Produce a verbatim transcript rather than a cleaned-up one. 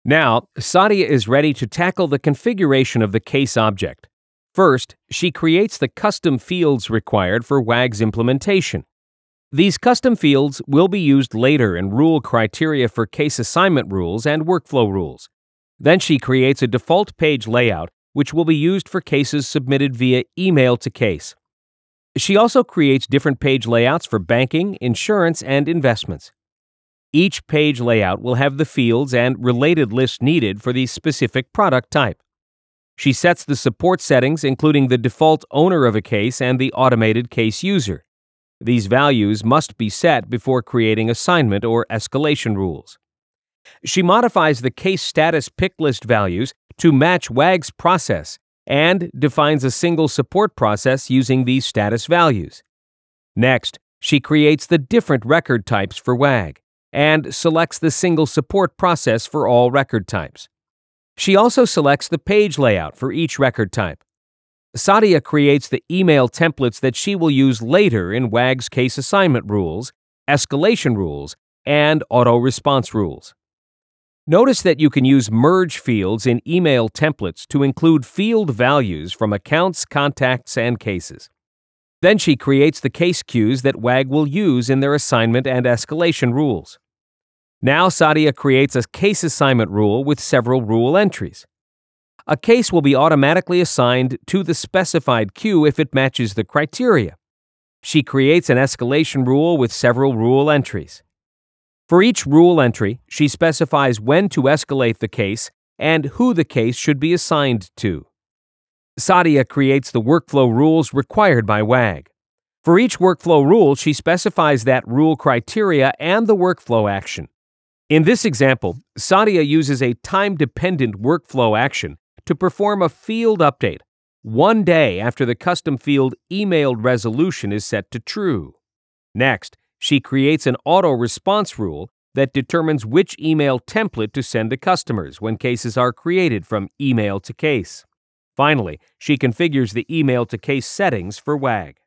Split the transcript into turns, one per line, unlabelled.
Now, Sadia is ready to tackle the configuration of the case object. First, she creates the custom fields required for W A G's implementation. These custom fields will be used later in rule criteria for case assignment rules and workflow rules. Then she creates a default page layout which will be used for cases submitted via email to case. She also creates different page layouts for banking, insurance, and investments. Each page layout will have the fields and related lists needed for the specific product type. She sets the support settings, including the default owner of a case and the automated case user. These values must be set before creating assignment or escalation rules. She modifies the case status pick list values to match W A G's process and defines a single support process using these status values. Next, she creates the different record types for W A G and selects the single support process for all record types. She also selects the page layout for each record type. Sadia creates the email templates that she will use later in W A G's case assignment rules, escalation rules, and auto response rules. Notice that you can use merge fields in email templates to include field values from accounts, contacts, and cases. Then she creates the case queues that W A G will use in their assignment and escalation rules. Now Sadia creates a case assignment rule with several rule entries. A case will be automatically assigned to the specified queue if it matches the criteria. She creates an escalation rule with several rule entries. For each rule entry, she specifies when to escalate the case and who the case should be assigned to. Sadia creates the workflow rules required by W A G. For each workflow rule, she specifies that rule criteria and the workflow action. In this example, Sadia uses a time-dependent workflow action to perform a field update one day after the custom field emailed resolution is set to true. Next, she creates an auto response rule that determines which email template to send to customers when cases are created from email to case. Finally, she configures the email to case settings for W A G.